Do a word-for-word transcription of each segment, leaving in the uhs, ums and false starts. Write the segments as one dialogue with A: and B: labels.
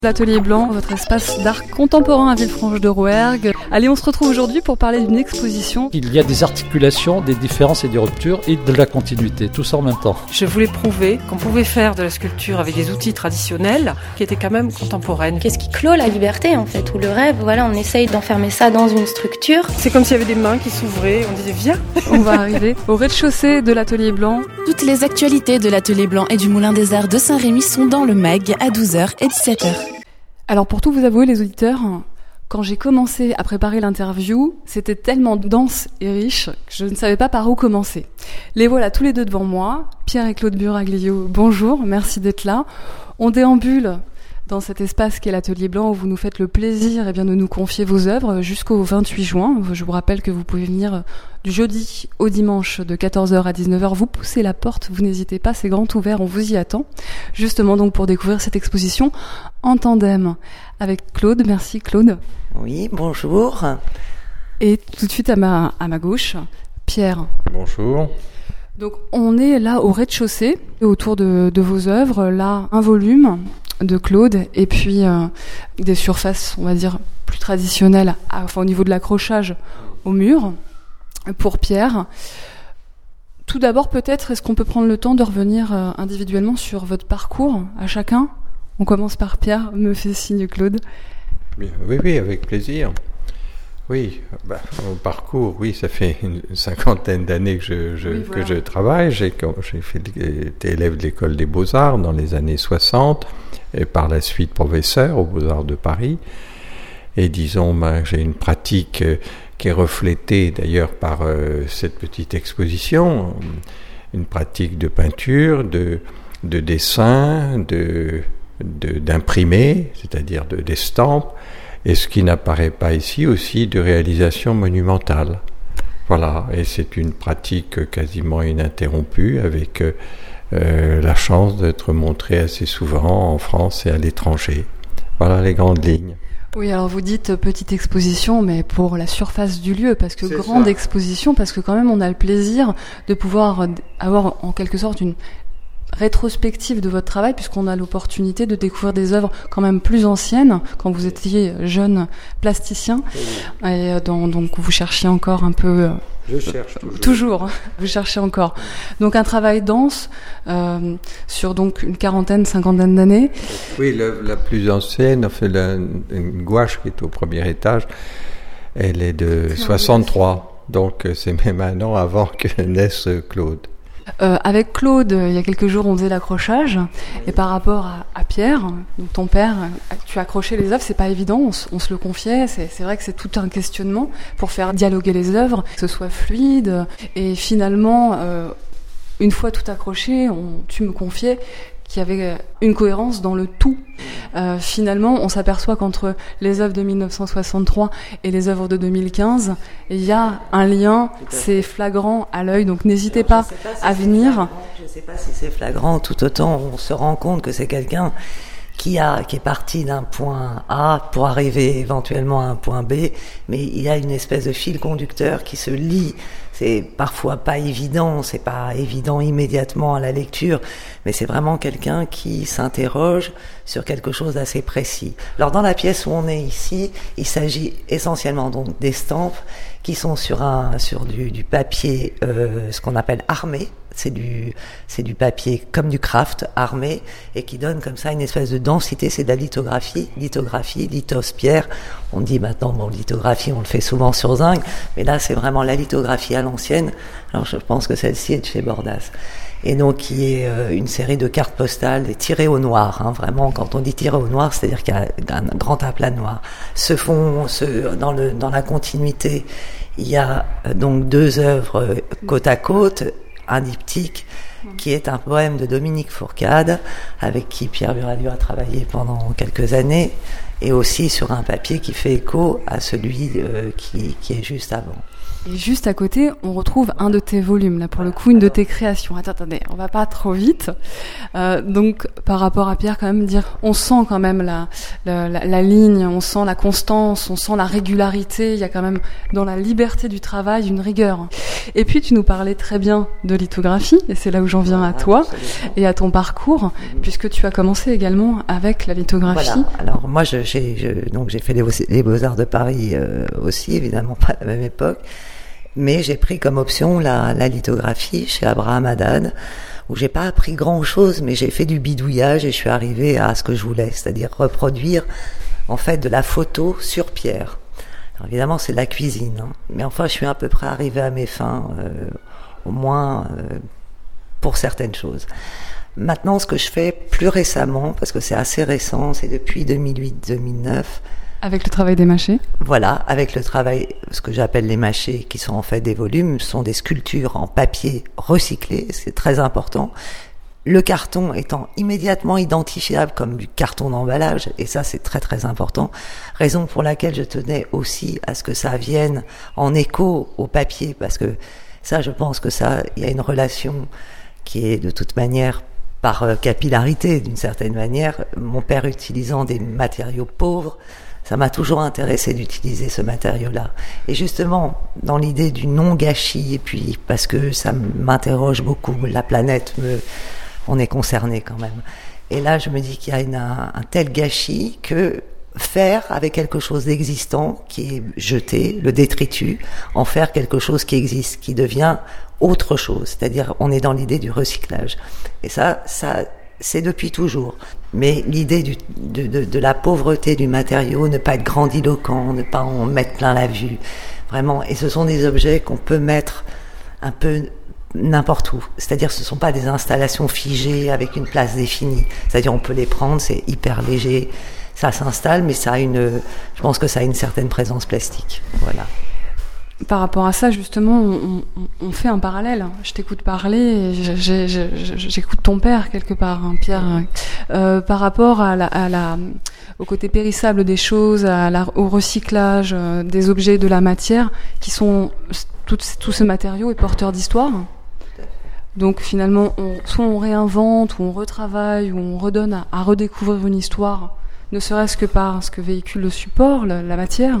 A: L'Atelier Blanc, votre espace d'art contemporain à Villefranche-de-Rouergue. Allez, on se retrouve aujourd'hui pour parler d'une exposition.
B: Il y a des articulations, des différences et des ruptures et de la continuité, tout ça en même temps.
C: Je voulais prouver qu'on pouvait faire de la sculpture avec des outils traditionnels qui étaient quand même contemporaines.
D: Qu'est-ce qui clôt la liberté en fait, ou le rêve? Voilà, on essaye d'enfermer ça dans une structure.
C: C'est comme s'il y avait des mains qui s'ouvraient, on disait viens.
A: On va arriver au rez-de-chaussée de l'Atelier Blanc.
E: Toutes les actualités de l'Atelier Blanc et du Moulin des Arts de Saint-Rémy sont dans le mag à douze heures et dix-sept heures.
A: Alors pour tout vous avouer les auditeurs, quand j'ai commencé à préparer l'interview, c'était tellement dense et riche que je ne savais pas par où commencer. Les voilà tous les deux devant moi, Pierre et Claude Buraglio, bonjour, merci d'être là. On déambule dans cet espace qu'est l'Atelier Blanc où vous nous faites le plaisir eh bien, de nous confier vos œuvres jusqu'au vingt-huit juin. Je vous rappelle que vous pouvez venir du jeudi au dimanche de quatorze heures à dix-neuf heures. Vous poussez la porte, vous n'hésitez pas, c'est grand ouvert, on vous y attend. Justement donc pour découvrir cette exposition en tandem avec Claude. Merci Claude.
F: Oui, bonjour.
A: Et tout de suite à ma, à ma gauche, Pierre.
G: Bonjour.
A: Donc on est là au rez-de-chaussée, autour de, de vos œuvres. Là, un volume de Claude et puis euh, des surfaces, on va dire, plus traditionnelles, à, enfin au niveau de l'accrochage au mur, pour Pierre. Tout d'abord, peut-être, est-ce qu'on peut prendre le temps de revenir euh, individuellement sur votre parcours à chacun? On commence par Pierre, me fait signe Claude.
G: Oui, oui, oui, avec plaisir. Oui, bah, mon parcours, oui, ça fait une cinquantaine d'années que je, je, oui, voilà. que je travaille. J'ai, j'ai fait, été élève de l'école des Beaux-Arts dans les années soixante et par la suite professeur aux Beaux-Arts de Paris. Et disons, bah, j'ai une pratique euh, qui est reflétée d'ailleurs par euh, cette petite exposition, une pratique de peinture, de, de dessin, de, de, d'imprimer, c'est-à-dire de, d'estampes, et ce qui n'apparaît pas ici aussi de réalisation monumentale. Voilà, et c'est une pratique quasiment ininterrompue avec euh, la chance d'être montrée assez souvent en France et à l'étranger. Voilà les grandes lignes.
A: Oui, alors vous dites petite exposition, mais pour la surface du lieu, parce que c'est grande ça. Exposition, parce que quand même on a le plaisir de pouvoir avoir en quelque sorte une rétrospective de votre travail, puisqu'on a l'opportunité de découvrir des œuvres quand même plus anciennes, quand vous étiez jeune plasticien, oui. et donc, donc vous cherchiez encore un peu...
G: Je cherche toujours.
A: Toujours, vous cherchez encore. Donc un travail dense, euh, sur donc une quarantaine, cinquantaine d'années.
G: Oui, la, la plus ancienne, enfin, la, une gouache qui est au premier étage, elle est de soixante-trois, donc c'est même un an avant que naisse Claude.
A: Euh, avec Claude, il y a quelques jours, on faisait l'accrochage. Et par rapport à, à Pierre, donc ton père, tu as accroché les œuvres, c'est pas évident, on, on se le confiait. C'est, c'est vrai que c'est tout un questionnement pour faire dialoguer les œuvres, que ce soit fluide. Et finalement, euh, une fois tout accroché, on, tu me confiais qu'il y avait une cohérence dans le tout. Euh, finalement, on s'aperçoit qu'entre les œuvres de dix-neuf cent soixante-trois et les œuvres de deux mille quinze, il y a un lien, c'est flagrant à l'œil, donc n'hésitez pas, pas si à venir.
F: Je ne sais pas si c'est flagrant, tout autant on se rend compte que c'est quelqu'un qui a qui est parti d'un point A pour arriver éventuellement à un point B, mais il y a une espèce de fil conducteur qui se lie. C'est parfois pas évident, c'est pas évident immédiatement à la lecture, mais c'est vraiment quelqu'un qui s'interroge sur quelque chose d'assez précis. Alors dans la pièce où on est ici, il s'agit essentiellement donc d'estampes qui sont sur un sur du, du papier, euh, ce qu'on appelle armé. C'est du c'est du papier comme du craft armé et qui donne comme ça une espèce de densité. C'est de la lithographie, lithographie, lithos pierre. On dit maintenant bon lithographie, on le fait souvent sur zinc, mais là c'est vraiment la lithographie à l'ancienne. Alors je pense que celle-ci est de chez Bordas. Et donc qui est euh, une série de cartes postales tirées au noir. Hein, vraiment, quand on dit tirées au noir, c'est-à-dire qu'il y a un grand aplat noir. Ce fond, ce, dans le dans la continuité, il y a euh, donc deux œuvres euh, côte à côte. Un diptyque qui est un poème de Dominique Fourcade avec qui Pierre Buraglio a travaillé pendant quelques années, et aussi sur un papier qui fait écho à celui euh, qui, qui est juste avant.
A: Et juste à côté, on retrouve un de tes volumes, là pour le coup, une de tes créations. Attends, attendez, on va pas trop vite. Euh, donc, par rapport à Pierre, quand même, dire, on sent quand même la, la, la, la ligne, on sent la constance, on sent la régularité. Il y a quand même dans la liberté du travail une rigueur. Et puis, tu nous parlais très bien de lithographie, et c'est là où j'en viens à toi et à ton parcours, puisque tu as commencé également avec la lithographie.
F: Voilà. Alors moi, je, j'ai, je, donc j'ai fait les, les Beaux-Arts de Paris euh, aussi, évidemment pas à la même époque. Mais j'ai pris comme option la, la lithographie chez Abraham Haddad, où j'ai pas appris grand chose, mais j'ai fait du bidouillage et je suis arrivé à ce que je voulais, c'est-à-dire reproduire, en fait, de la photo sur pierre. Alors évidemment, c'est de la cuisine, hein, mais enfin, je suis à peu près arrivé à mes fins, euh, au moins, euh, pour certaines choses. Maintenant, ce que je fais plus récemment, parce que c'est assez récent, c'est depuis deux mille huit deux mille neuf,
A: avec le travail des mâchés.
F: Voilà, avec le travail, ce que j'appelle les mâchés, qui sont en fait des volumes, sont des sculptures en papier recyclé, c'est très important. Le carton étant immédiatement identifiable comme du carton d'emballage, et ça c'est très très important. Raison pour laquelle je tenais aussi à ce que ça vienne en écho au papier, parce que ça, je pense que ça, il y a une relation qui est de toute manière par capillarité, d'une certaine manière. Mon père utilisant des matériaux pauvres, ça m'a toujours intéressé d'utiliser ce matériau-là. Et justement, dans l'idée du non-gâchis, et puis parce que ça m'interroge beaucoup, la planète, me, on est concerné quand même. Et là, je me dis qu'il y a une, un, un tel gâchis que faire avec quelque chose d'existant qui est jeté, le détritus, en faire quelque chose qui existe, qui devient autre chose. C'est-à-dire, on est dans l'idée du recyclage. Et ça, ça, c'est depuis toujours. Mais l'idée du, de, de, de la pauvreté du matériau, ne pas être grandiloquent, ne pas en mettre plein la vue, vraiment. Et ce sont des objets qu'on peut mettre un peu n'importe où. C'est-à-dire, ce ne sont pas des installations figées avec une place définie. C'est-à-dire, on peut les prendre, c'est hyper léger, ça s'installe, mais ça a une, je pense que ça a une certaine présence plastique. Voilà.
A: Par rapport à ça, justement, on, on, on fait un parallèle. Je t'écoute parler, et j'ai, j'ai, j'écoute ton père quelque part, hein, Pierre. Euh, par rapport à la, à la, au côté périssable des choses, à la, au recyclage euh, des objets, de la matière, qui sont tout, tout ce matériau est porteur d'histoire. Donc finalement, on, soit on réinvente, ou on retravaille, ou on redonne à, à redécouvrir une histoire, ne serait-ce que par ce que véhicule le support, la, la matière.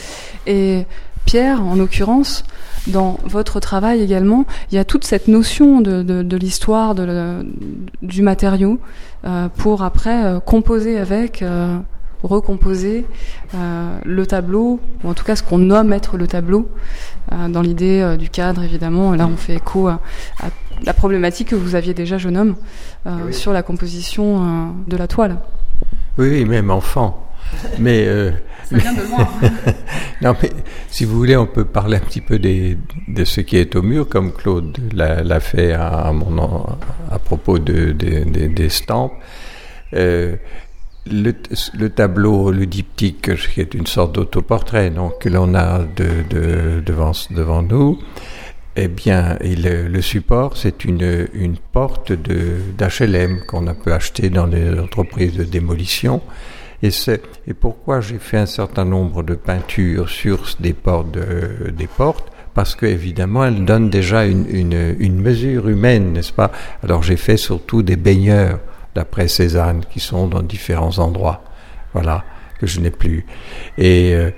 A: Et Pierre, en l'occurrence, dans votre travail également, il y a toute cette notion de, de, de l'histoire, de, de, du matériau, euh, pour après euh, composer avec, euh, recomposer euh, le tableau, ou en tout cas ce qu'on nomme être le tableau, euh, dans l'idée euh, du cadre évidemment. Là, on fait écho à, à la problématique que vous aviez déjà, jeune homme, euh, oui. sur la composition euh, de la toile.
G: Oui, oui, même enfant. Mais euh,
A: ça vient de loin.
G: Non, mais si vous voulez, on peut parler un petit peu des, de ce qui est au mur, comme Claude l'a, l'a fait à, à, mon, à propos de, de, de, des estampes. Euh, le, le tableau, le diptyque, qui est une sorte d'autoportrait, donc que l'on a de, de, devant, devant nous, eh bien, et le, le support, c'est une, une porte de, d'H L M qu'on a peut acheter dans les entreprises de démolition. Et, c'est, et pourquoi j'ai fait un certain nombre de peintures sur des portes, de, des portes, parce que évidemment elles donnent déjà une, une, une mesure humaine, n'est-ce pas? Alors j'ai fait surtout des baigneurs d'après Cézanne qui sont dans différents endroits, voilà, que je n'ai plus. Et euh,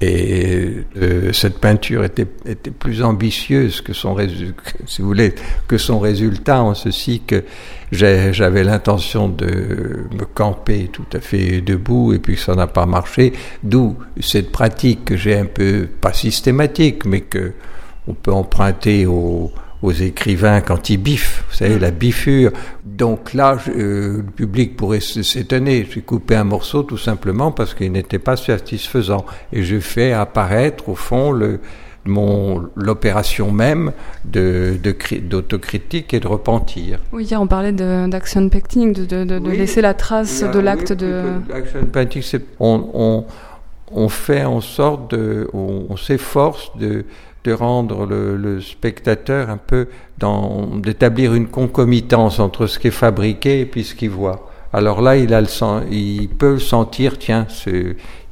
G: Et euh, cette peinture était, était plus ambitieuse que son résultat, si vous voulez, que son résultat, en ceci que j'ai, j'avais l'intention de me camper tout à fait debout, et puis ça n'a pas marché. D'où cette pratique que j'ai un peu, pas systématique, mais que on peut emprunter aux, aux écrivains quand ils biffent, vous savez, la biffure. Donc là, je, euh, le public pourrait s'étonner. J'ai coupé un morceau tout simplement parce qu'il n'était pas satisfaisant. Et je fais apparaître, au fond, le, mon, l'opération même de, de, d'autocritique et de repentir.
A: Oui, hier on parlait de, d'action painting, de, de, de, de oui, laisser la trace a, de l'acte oui, de...
G: L'action painting, c'est... On, on, on fait en sorte de... On, on s'efforce de... de rendre le, le spectateur un peu dans, d'établir une concomitance entre ce qui est fabriqué et puis ce qu'il voit. alors là, il a le sens, il peut le sentir. Tiens, ce,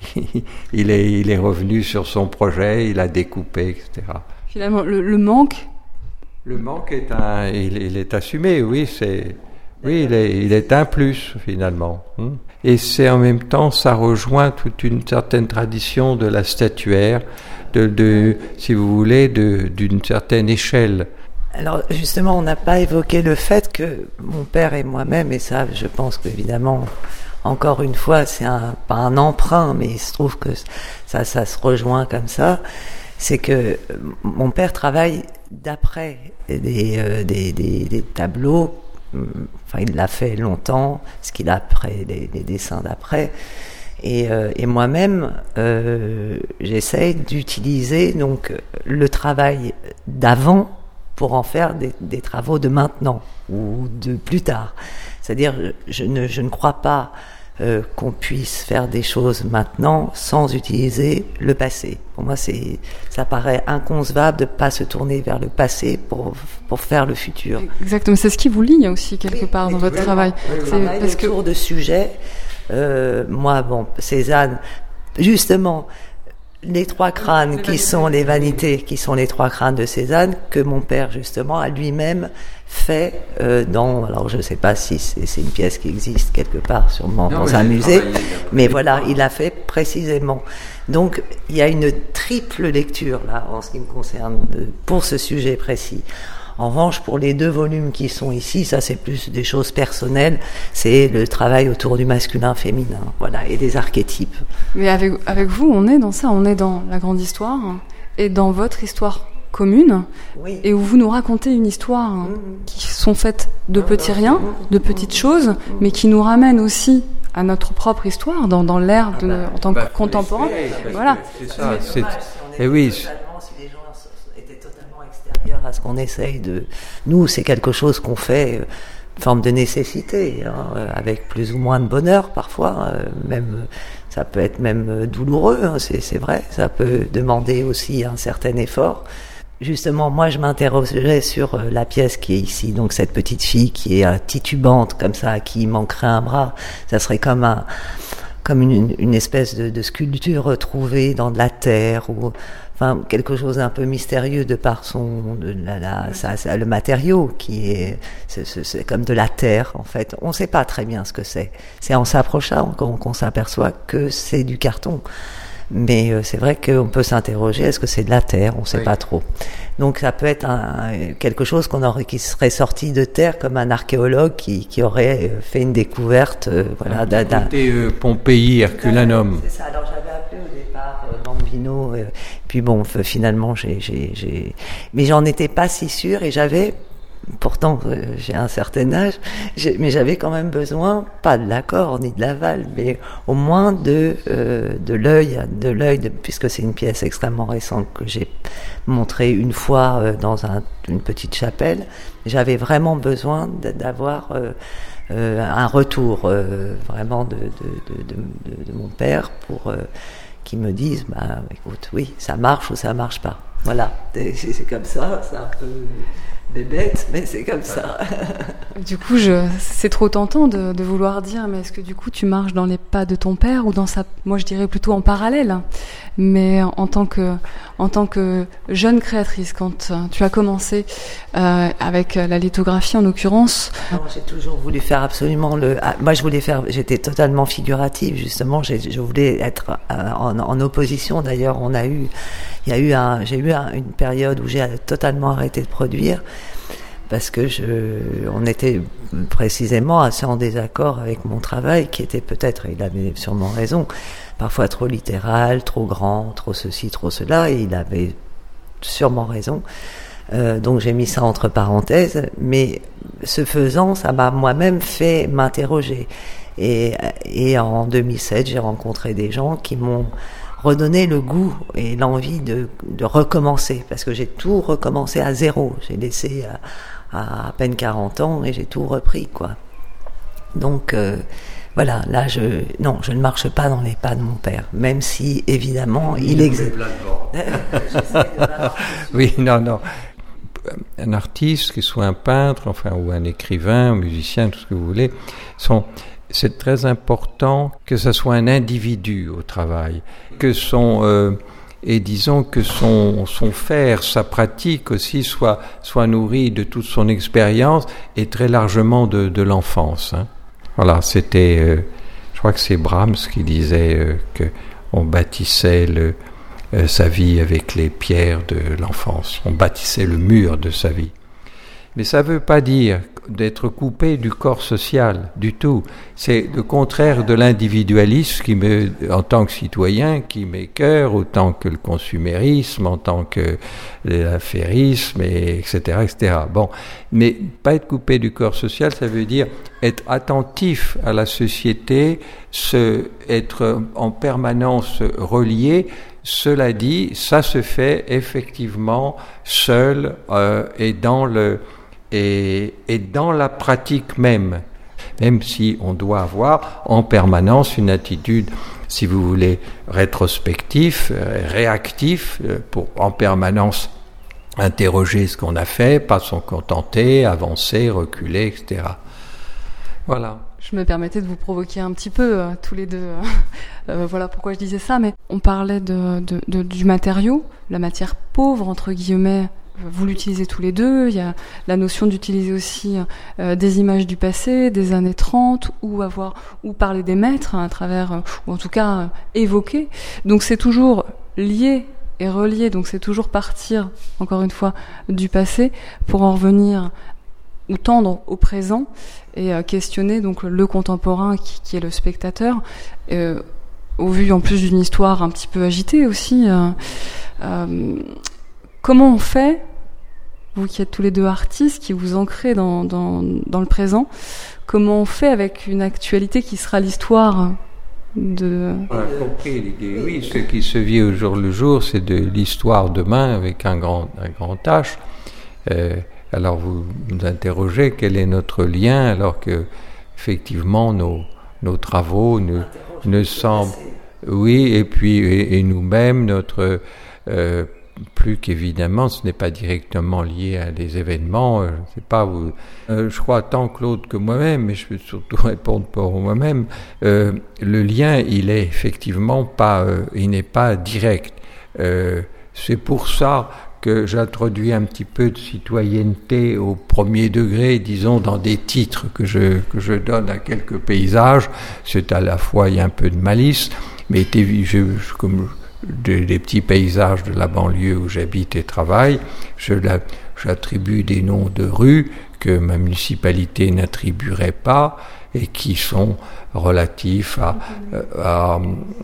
G: il est, il est revenu sur son projet, il a découpé, et cetera.
A: Finalement, le, le manque.
G: Le manque est un, il, il est assumé. Oui, c'est, oui, il est, il est un plus finalement. Et c'est en même temps, ça rejoint toute une certaine tradition de la statuaire, de, de si vous voulez, de, d'une certaine échelle.
F: Alors justement, on n'a pas évoqué le fait que mon père et moi-même, et ça je pense qu'évidemment, encore une fois, c'est un, pas un emprunt, mais il se trouve que ça, ça se rejoint comme ça, c'est que mon père travaille d'après des, euh, des, des, des tableaux, enfin il l'a fait longtemps, ce qu'il a après, des, des dessins d'après, et, euh, et moi-même, euh, j'essaye d'utiliser donc le travail d'avant pour en faire des, des travaux de maintenant ou de plus tard. C'est-à-dire, je ne, je ne crois pas euh, qu'on puisse faire des choses maintenant sans utiliser le passé. Pour moi, c'est, ça paraît inconcevable de ne pas se tourner vers le passé pour, pour faire le futur.
A: Exactement, c'est ce qui vous lie aussi quelque
F: oui,
A: part dans votre travail.
F: Oui,
A: c'est
F: travail
A: parce
F: autour
A: que...
F: de sujets. Euh, moi, bon, Cézanne, justement, les trois crânes qui sont les vanités, qui sont les trois crânes de Cézanne, que mon père justement a lui-même fait euh, dans, alors je ne sais pas si c'est, c'est une pièce qui existe quelque part sûrement non, dans un musée, mais voilà, il l'a fait précisément. Donc il y a une triple lecture là en ce qui me concerne pour ce sujet précis. En revanche, pour les deux volumes qui sont ici, ça c'est plus des choses personnelles, c'est le travail autour du masculin-féminin, voilà, et des archétypes.
A: Mais avec, avec vous, on est dans ça, on est dans la grande histoire, et dans votre histoire commune, oui. Et où vous nous racontez une histoire mmh. qui sont faites de petits riens, de petites choses, mmh. mais qui nous ramènent aussi à notre propre histoire, dans, dans l'ère de, ah bah, en tant que bah, contemporain. Voilà.
G: C'est ça, c'est... Et oui.
F: À ce qu'on essaye de... Nous, c'est quelque chose qu'on fait, une forme de nécessité, hein, avec plus ou moins de bonheur parfois, euh, même, ça peut être même douloureux, hein, c'est, c'est vrai, ça peut demander aussi un certain effort. Justement, moi, je m'interrogeais sur la pièce qui est ici, donc cette petite fille qui est euh, titubante, comme ça, à qui il manquerait un bras, ça serait comme un... comme une, une espèce de, de sculpture retrouvée dans de la terre, ou enfin quelque chose d'un peu mystérieux de par son, de la, la, ça, ça, le matériau qui est, c'est, c'est, c'est comme de la terre en fait. On ne sait pas très bien ce que c'est. C'est en s'approchant qu'on, qu'on s'aperçoit que c'est du carton. Mais euh, c'est vrai qu'on peut s'interroger, est-ce que c'est de la terre? On ne sait oui. pas trop. Donc ça peut être un, un, quelque chose qu'on aurait, qui serait sorti de terre, comme un archéologue qui, qui aurait fait une découverte. Euh, voilà, d'un, d'un...
G: Euh, Pompéi, Herculanum.
F: C'est ça. Alors j'avais appelé au départ euh, Bambino, euh, puis bon, finalement j'ai, j'ai, j'ai... mais j'en étais pas si sûre et j'avais. Pourtant, euh, j'ai un certain âge, j'ai, mais j'avais quand même besoin, pas de l'accord ni de l'aval, mais au moins de euh, de l'œil, de l'œil, de, puisque c'est une pièce extrêmement récente que j'ai montrée une fois euh, dans un, une petite chapelle. J'avais vraiment besoin de, d'avoir euh, euh, un retour euh, vraiment de de, de, de, de de mon père pour euh, qu'il me dise, bah écoute, oui, ça marche ou ça marche pas. Voilà, c'est, c'est comme ça, c'est un peu des bêtes, mais c'est comme ça.
A: Du coup, je, c'est trop tentant de, de vouloir dire, mais est-ce que du coup tu marches dans les pas de ton père ou dans sa, moi je dirais plutôt en parallèle. Mais en tant que, en tant que jeune créatrice, quand tu as commencé euh, avec la lithographie en l'occurrence.
F: Non, j'ai toujours voulu faire absolument le. Ah, moi, je voulais faire. J'étais totalement figurative justement. J'ai, je voulais être euh, en, en opposition. D'ailleurs, on a eu, il y a eu un, j'ai eu un, une période où j'ai totalement arrêté de produire. Parce que je, on était précisément assez en désaccord avec mon travail, qui était peut-être, il avait sûrement raison, parfois trop littéral, trop grand, trop ceci, trop cela, et il avait sûrement raison. Euh, donc j'ai mis ça entre parenthèses, mais ce faisant, ça m'a moi-même fait m'interroger. Et, et en deux mille sept, j'ai rencontré des gens qui m'ont redonner le goût et l'envie de, de recommencer, parce que j'ai tout recommencé à zéro. J'ai laissé à, à, à peine quarante ans et j'ai tout repris, quoi. Donc euh, voilà, là je non, je ne marche pas dans les pas de mon père, même si évidemment il, il existe.
G: Oui, non, non. Un artiste, qu'il soit un peintre, enfin, ou un écrivain, un musicien, tout ce que vous voulez, sont c'est très important que ce soit un individu au travail, que son euh, et disons que son son faire, sa pratique aussi soit soit nourrie de toute son expérience et très largement de de l'enfance. Hein. Voilà, c'était, euh, je crois que c'est Brahms qui disait euh, que on bâtissait le euh, sa vie avec les pierres de l'enfance, on bâtissait le mur de sa vie. Mais ça ne veut pas dire d'être coupé du corps social, du tout. C'est le contraire de l'individualisme qui me, en tant que citoyen, qui m'écœure autant que le consumérisme, en tant que l'affairisme, et etc., et cetera. Bon, mais pas être coupé du corps social, ça veut dire être attentif à la société, se, être en permanence relié. Cela dit, ça se fait effectivement seul euh, et dans le Et, et dans la pratique même, même si on doit avoir en permanence une attitude, si vous voulez, rétrospectif, euh, réactif, euh, pour en permanence interroger ce qu'on a fait, pas s'en contenter, avancer, reculer, et cetera. Voilà.
A: Je me permettais de vous provoquer un petit peu, euh, tous les deux. euh, voilà pourquoi je disais ça, mais on parlait de, de, de, du matériau, la matière pauvre, entre guillemets. Vous l'utilisez tous les deux. Il y a la notion d'utiliser aussi euh, des images du passé, des années trente, ou avoir, ou parler des maîtres hein, à travers, euh, ou en tout cas euh, évoquer. Donc c'est toujours lié et relié. Donc c'est toujours partir, encore une fois, du passé pour en revenir ou tendre au présent et euh, questionner donc le contemporain qui, qui est le spectateur. Euh, au vu en plus d'une histoire un petit peu agitée aussi. Euh, euh, Comment on fait, vous qui êtes tous les deux artistes, qui vous ancrez dans, dans, dans le présent, comment on fait avec une actualité qui sera l'histoire de...
G: On a compris l'idée, oui, ce qui se vit au jour le jour, c'est de l'histoire demain avec un grand, un grand H. Euh, alors vous nous interrogez quel est notre lien, alors que effectivement nos, nos travaux ne, ne semblent... Oui, et puis et, et nous-mêmes, notre... Euh, plus qu'évidemment, ce n'est pas directement lié à des événements, euh, je ne sais pas, où, euh, je crois tant Claude que moi-même, mais je peux surtout répondre pour moi-même, euh, le lien, il est effectivement pas, euh, il n'est pas direct. Euh, c'est pour ça que j'introduis un petit peu de citoyenneté au premier degré, disons, dans des titres que je, que je donne à quelques paysages. C'est à la fois, il y a un peu de malice, mais je, je, comme Des, des petits paysages de la banlieue où j'habite et travaille, je la, j'attribue des noms de rues que ma municipalité n'attribuerait pas et qui sont relatifs à, à,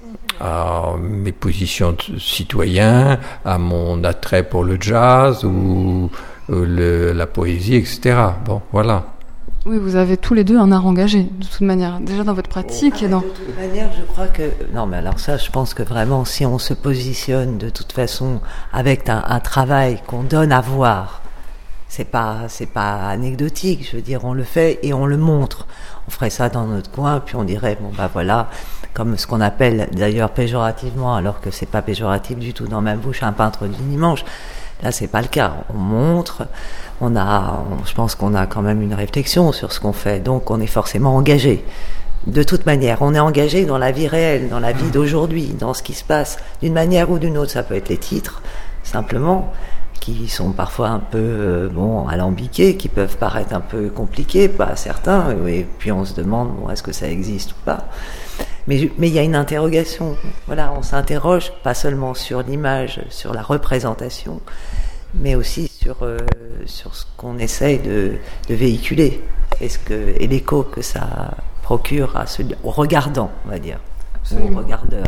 G: à mes positions de citoyen, à mon attrait pour le jazz ou le, la poésie, et cetera. Bon, voilà.
A: Oui, vous avez tous les deux un art engagé, de toute manière, déjà dans votre pratique
F: oh,
A: et dans...
F: De toute manière, je crois que... Non, mais alors ça, je pense que vraiment, si on se positionne de toute façon avec un, un travail qu'on donne à voir, c'est pas, c'est pas anecdotique, je veux dire, on le fait et on le montre. On ferait ça dans notre coin, puis on dirait, bon bah voilà, comme ce qu'on appelle d'ailleurs péjorativement, alors que c'est pas péjoratif du tout dans ma bouche, un peintre du dimanche. Là, c'est pas le cas. On montre, on a, on, je pense qu'on a quand même une réflexion sur ce qu'on fait, donc on est forcément engagé. De toute manière, on est engagé dans la vie réelle, dans la vie d'aujourd'hui, dans ce qui se passe, d'une manière ou d'une autre. Ça peut être les titres, simplement, qui sont parfois un peu, euh, bon, alambiqués, qui peuvent paraître un peu compliqués, pas certains, et puis on se demande, bon, est-ce que ça existe ou pas ? Mais mais il y a une interrogation. Voilà, on s'interroge pas seulement sur l'image, sur la représentation, mais aussi sur euh, sur ce qu'on essaye de, de véhiculer. Est-ce que et l'écho que ça procure à celui, au regardant, on va dire, au regardeur.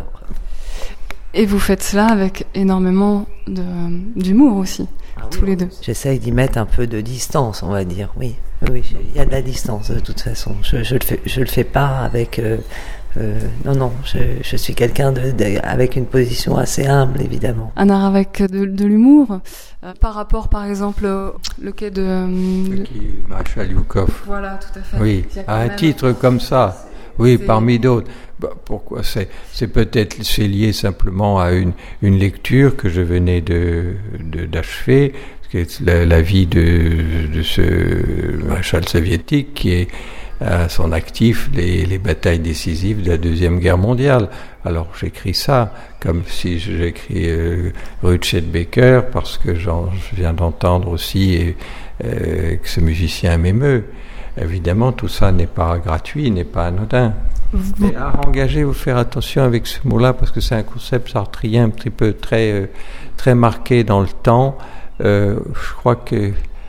A: Et vous faites cela avec énormément de, d'humour aussi, ah oui, tous les deux.
F: J'essaye d'y mettre un peu de distance, on va dire. Oui, oui, il y a de la distance de toute façon. Je je le fais je le fais pas avec. Euh, Euh, non, non, je, je suis quelqu'un de, de, avec une position assez humble, évidemment.
A: Un art avec de, de l'humour, euh, par rapport, par exemple, au, le quai de...
G: Le quai Maréchal Youkoff.
A: Voilà, tout à fait.
G: Oui, à un titre comme ça, oui, c'est... parmi d'autres. Bah, pourquoi c'est, c'est peut-être c'est lié simplement à une, une lecture que je venais de, de, d'achever, qui est la, la vie de, de ce maréchal soviétique qui est à son actif les, les batailles décisives de la Deuxième Guerre mondiale. Alors j'écris ça comme si j'écris euh, rue de Chet-Baker parce que j'en, je viens d'entendre aussi et, euh, que ce musicien m'émeut. Évidemment, tout ça n'est pas gratuit, n'est pas anodin. Mais art engagé, il faut faire attention avec ce mot-là parce que c'est un concept sartrien un petit peu très, euh, très marqué dans le temps. Euh, je crois que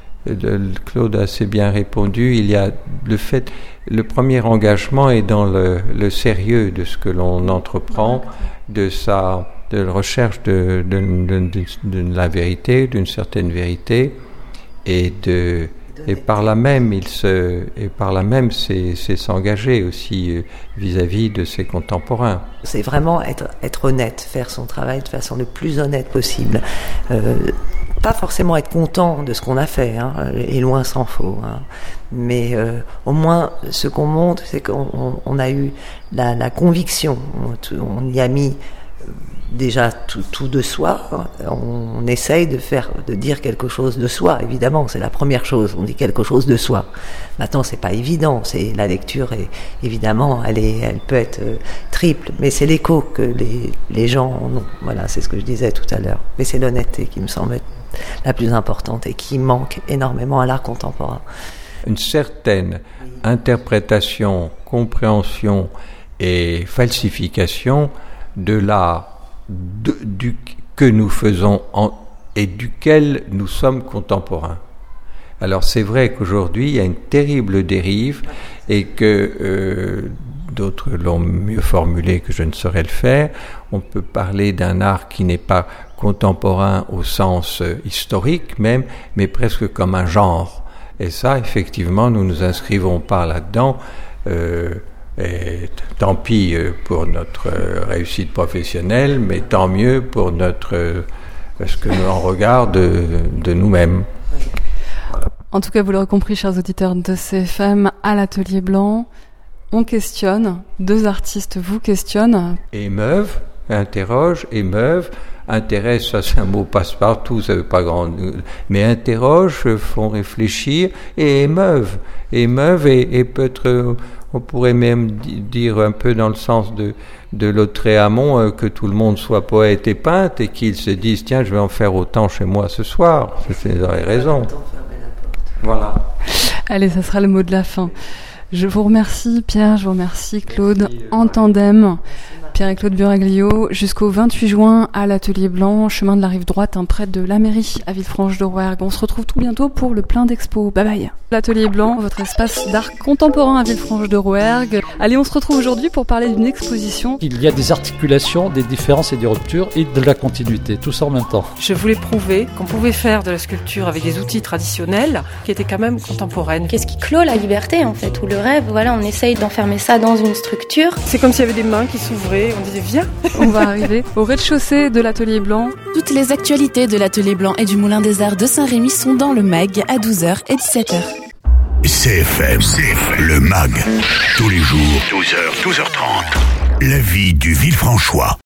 G: Claude a assez bien répondu. Il y a le fait, le premier engagement est dans le, le sérieux de ce que l'on entreprend, de sa, de la recherche de, de, de, de, de la vérité, d'une certaine vérité, et de, et par là même, il se, et par là même, c'est, c'est s'engager aussi vis-à-vis de ses contemporains.
F: C'est vraiment être, être honnête, faire son travail de façon le plus honnête possible. Euh, Pas forcément être content de ce qu'on a fait, hein, et loin s'en faut. Hein. Mais euh, au moins, ce qu'on montre, c'est qu'on on, on a eu la, la conviction. On, on y a mis déjà tout, tout de soi. On, on essaye de faire, de dire quelque chose de soi. Évidemment, c'est la première chose. On dit quelque chose de soi. Maintenant, c'est pas évident. C'est la lecture. Et évidemment, elle est, elle peut être euh, triple. Mais c'est l'écho que les les gens en ont. Voilà, c'est ce que je disais tout à l'heure. Mais c'est l'honnêteté qui me semble être la plus importante et qui manque énormément à l'art contemporain.
G: Une certaine interprétation, compréhension et falsification de l'art de, du, que nous faisons en, et duquel nous sommes contemporains. Alors c'est vrai qu'aujourd'hui il y a une terrible dérive et que euh, d'autres l'ont mieux formulé que je ne saurais le faire. On peut parler d'un art qui n'est pas contemporain au sens euh, historique même, mais presque comme un genre. Et ça, effectivement, nous ne nous inscrivons pas là-dedans. Euh, et tant pis pour notre euh, réussite professionnelle, mais tant mieux pour notre euh, ce que nous en regard de, de nous-mêmes. Voilà.
A: En tout cas, vous l'aurez compris, chers auditeurs de C F M, à l'Atelier Blanc, on questionne, deux artistes vous questionnent.
G: Émeuvent, interrogent, émeuvent, intéressent, ça c'est un mot passe-partout, ça veut pas grand, mais interrogent, font réfléchir et émeuvent, émeuvent et, et peut-être, on pourrait même dire un peu dans le sens de, de Lautréamont, euh, que tout le monde soit poète et peintre et qu'ils se disent, tiens, je vais en faire autant chez moi ce soir. Vous avez raison. Voilà.
A: Allez, ça sera le mot de la fin. Je vous remercie Pierre, je vous remercie Claude, en tandem, Pierre et Claude Buraglio, jusqu'au vingt-huit juin à l'Atelier Blanc, chemin de la Rive Droite, hein, près de la mairie à Villefranche-de-Rouergue. On se retrouve tout bientôt pour le plein d'expos. Bye bye. L'Atelier Blanc, votre espace d'art contemporain à Villefranche-de-Rouergue. Allez, on se retrouve aujourd'hui pour parler d'une exposition.
B: Il y a des articulations, des différences et des ruptures et de la continuité, tout ça en même temps.
C: Je voulais prouver qu'on pouvait faire de la sculpture avec des outils traditionnels qui étaient quand même contemporaines.
D: Qu'est-ce qui clôt la liberté en fait, ou le rêve, voilà, on essaye d'enfermer ça dans une structure.
C: C'est comme s'il y avait des mains qui s'ouvraient, on disait viens.
A: On va arriver au rez-de-chaussée de l'Atelier Blanc.
E: Toutes les actualités de l'Atelier Blanc et du Moulin des Arts de Saint-Rémy sont dans le mag à douze heures et dix-sept heures.
H: C F M, C F M, le mag, tous les jours, douze heures, douze heures trente. La vie du Villefranchois.